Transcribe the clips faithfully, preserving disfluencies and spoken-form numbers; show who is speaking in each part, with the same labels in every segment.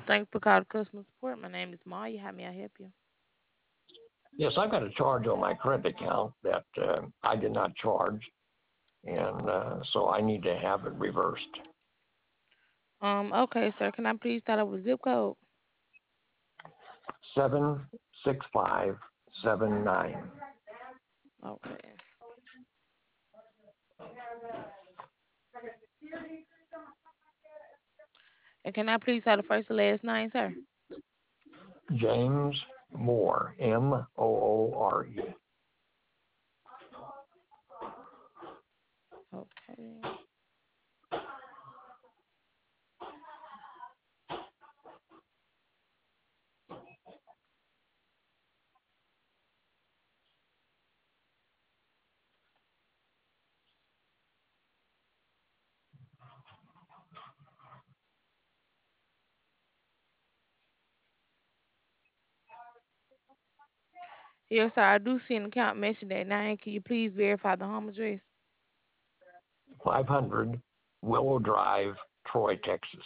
Speaker 1: Thanks for calling customer support. My name is Maya. How may I help you?
Speaker 2: Yes, I've got a charge on my credit account that uh, I did not charge, and uh, so I need to have it reversed.
Speaker 1: Um, okay, sir. Can I please start off with zip code?
Speaker 2: Seven six five seven nine.
Speaker 1: Okay. And can I please have the first and last name, sir?
Speaker 2: James Moore, M O O R E.
Speaker 1: Okay. Yes, sir. I do see an account mention that name. Can you please verify the home address?
Speaker 2: five hundred Willow Drive, Troy, Texas.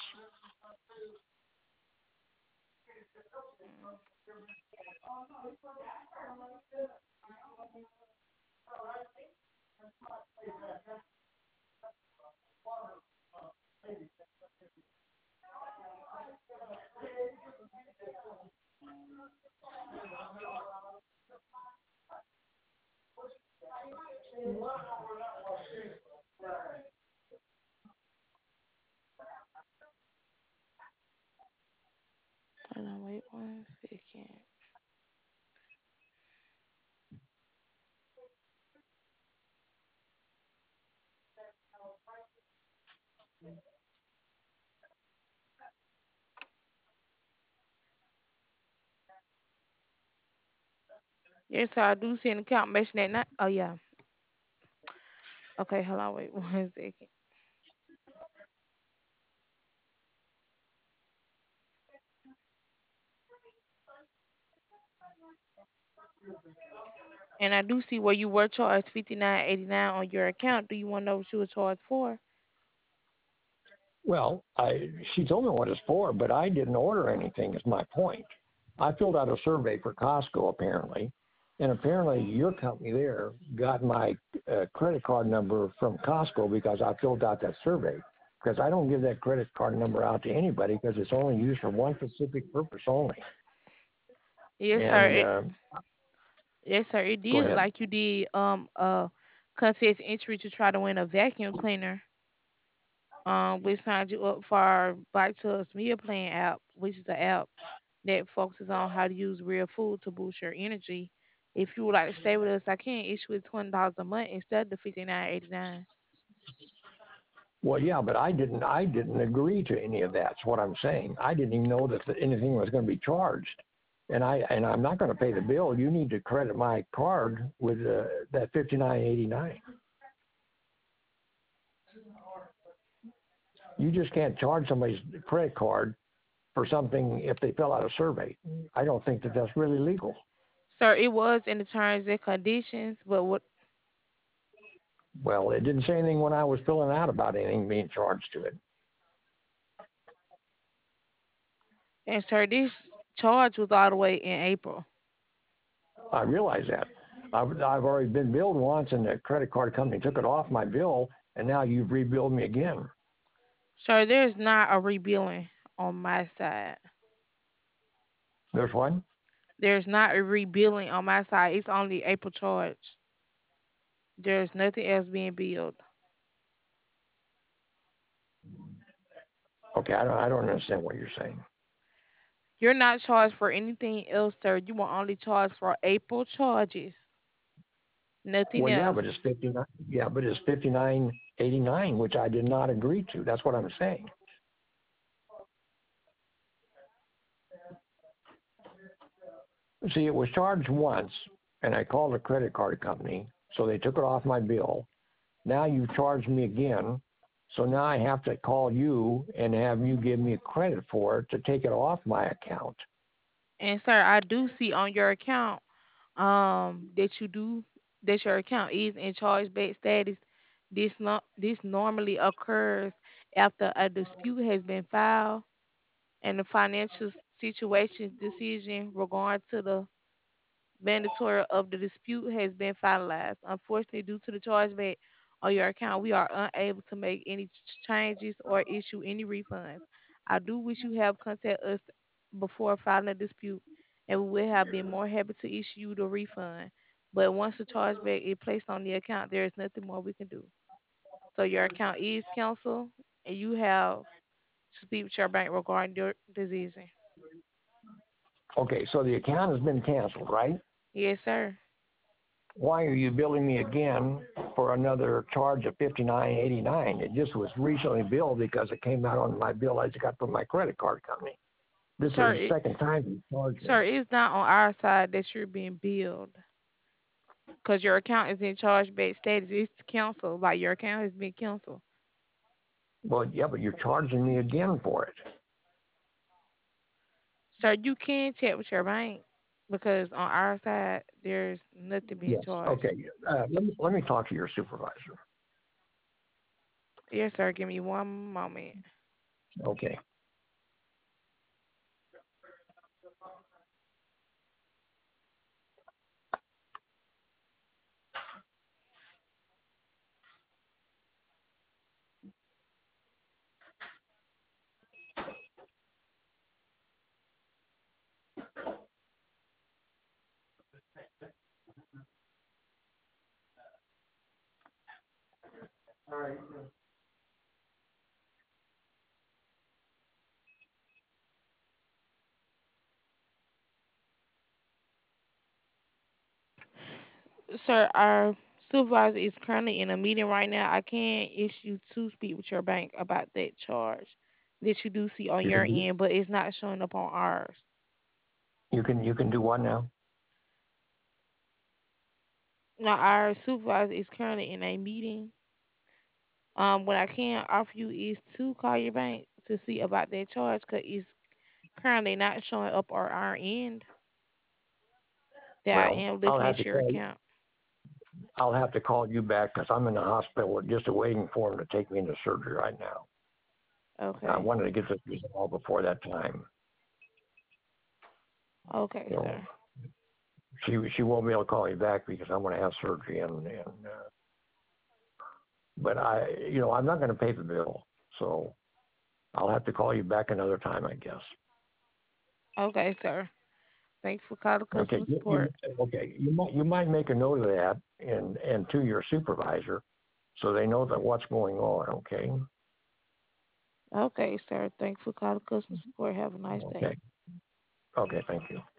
Speaker 1: Hold on, wait one second. Yes, sir. I do see an account mention that name. Oh, yeah. Okay, hold on, wait one second. And I do see where you were charged fifty nine eighty nine on your account. Do you want to know what you were charged for?
Speaker 2: Well, I she told me what it's for, but I didn't order anything. Is my point. I filled out a survey for Costco apparently, and apparently your company there got my uh, credit card number from Costco because I filled out that survey. Because I don't give that credit card number out to anybody because it's only used for one specific purpose only.
Speaker 1: Yes, sir.
Speaker 2: And
Speaker 1: It,
Speaker 2: uh,
Speaker 1: yes, sir. It
Speaker 2: go
Speaker 1: did look
Speaker 2: ahead.
Speaker 1: like you did um a contest entry to try to win a vacuum cleaner. Um, we signed you up for our Bike to Us Meal Plan app, which is an app that focuses on how to use real food to boost your energy. If you would like to stay with us, I can issue it twenty dollars a month instead of the fifty nine eighty nine.
Speaker 2: Well, yeah, but I didn't. I didn't agree to any of that. That's what I'm saying. I didn't even know that anything was going to be charged, and I and I'm not going to pay the bill. You need to credit my card with uh, that fifty nine eighty nine. You just can't charge somebody's credit card for something if they fill out a survey. I don't think that that's really legal.
Speaker 1: Sir, it was in the terms and conditions, but what
Speaker 2: Well, it didn't say anything when I was filling out about anything being charged to it.
Speaker 1: and sir, this charge was all the way in April.
Speaker 2: I realize that. I've, I've already been billed once, and the credit card company took it off my bill, and now you've rebilled me again.
Speaker 1: Sir, there's not a rebilling on my side.
Speaker 2: There's one.
Speaker 1: There's not a rebilling on my side. It's only April charge. There's nothing else being billed.
Speaker 2: Okay, I don't, I don't understand what you're saying.
Speaker 1: You're not charged for anything else, sir. You were only charged for April charges. Nothing
Speaker 2: Well, yeah,
Speaker 1: else.
Speaker 2: but it's fifty nine. Yeah, but it's fifty nine eighty nine, which I did not agree to. That's what I'm saying. See, it was charged once, and I called the credit card company, so they took it off my bill. Now you charged me again, so now I have to call you and have you give me credit for it to take it off my account.
Speaker 1: And sir, I do see on your account um that you do that your account is in chargeback status. This no, this normally occurs after a dispute has been filed and the financial situation decision regarding to the mandatory of the dispute has been finalized. Unfortunately, due to the chargeback on your account, we are unable to make any ch- changes or issue any refunds. I do wish you have contacted us before filing a dispute, and we would have been more happy to issue you the refund. But once the chargeback is placed on the account, there is nothing more we can do. So your account is canceled, and you have to speak with your bank regarding your decision.
Speaker 2: Okay, so the account has been canceled, right?
Speaker 1: Yes, sir.
Speaker 2: Why are you billing me again for another charge of fifty-nine eighty-nine? It just was recently billed because it came out on my bill I just got from my credit card company. This is
Speaker 1: Sir,
Speaker 2: the
Speaker 1: it,
Speaker 2: second time you charged me.
Speaker 1: sir, it's not on our side that you're being billed because your account is in chargeback status. It's canceled. Like your account has been canceled.
Speaker 2: Well, yeah, but you're charging me again for it.
Speaker 1: Sir, you can check with your bank because on our side there's nothing being
Speaker 2: Yes.
Speaker 1: charged.
Speaker 2: Okay. Uh, let me let me talk to your supervisor.
Speaker 1: Yes, sir. Give me one moment.
Speaker 2: Okay.
Speaker 1: Sir, our supervisor is currently in a meeting right now. I can't issue to speak with your bank about that charge that you do see on
Speaker 2: You
Speaker 1: your
Speaker 2: can do
Speaker 1: end, but it's not showing up on ours.
Speaker 2: you can you can do what now?
Speaker 1: Now, our supervisor is currently in a meeting. Um, what I can offer you is to call your bank to see about that charge because it's currently not showing up on our end that I
Speaker 2: Well,
Speaker 1: am
Speaker 2: I'll
Speaker 1: looking
Speaker 2: have
Speaker 1: at
Speaker 2: to
Speaker 1: your
Speaker 2: call
Speaker 1: account.
Speaker 2: I'll have to call you back because I'm in the hospital just waiting for him to take me into surgery right now. I
Speaker 1: Okay.
Speaker 2: wanted to get this resolved before that time.
Speaker 1: Okay,
Speaker 2: So
Speaker 1: sir.
Speaker 2: she she won't be able to call me back because I'm going to have surgery and and uh, but I you know I'm not going to pay the bill, so I'll have to call you back another time, I guess.
Speaker 1: Okay, sir. Thanks for calling
Speaker 2: Okay,
Speaker 1: customer
Speaker 2: you, you
Speaker 1: support.
Speaker 2: okay? You might you might make a note of that and and to your supervisor, so they know that what's going on. Okay.
Speaker 1: Okay, sir. Thanks for calling customer support. Have a nice day.
Speaker 2: Okay. Okay. Thank you.